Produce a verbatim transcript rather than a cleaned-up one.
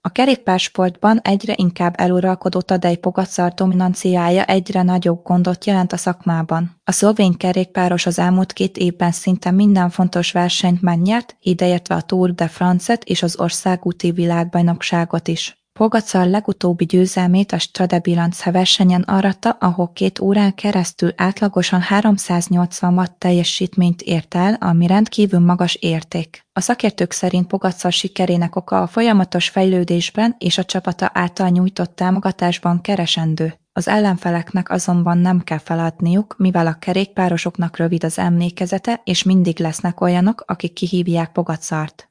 A kerékpársportban egyre inkább eluralkodó Tadej Pogačar dominanciája egyre nagyobb gondot jelent a szakmában. A szlovén kerékpáros az elmúlt két évben szinte minden fontos versenyt megnyert, ideértve a Tour de France-et és az országúti világbajnokságot is. Pogačar legutóbbi győzelmét a Strade Bianche versenyen aratta, ahol két órán keresztül átlagosan háromszáznyolcvan watt teljesítményt ért el, ami rendkívül magas érték. A szakértők szerint Pogačar sikerének oka a folyamatos fejlődésben és a csapata által nyújtott támogatásban keresendő. Az ellenfeleknek azonban nem kell feladniuk, mivel a kerékpárosoknak rövid az emlékezete, és mindig lesznek olyanok, akik kihívják Pogačart.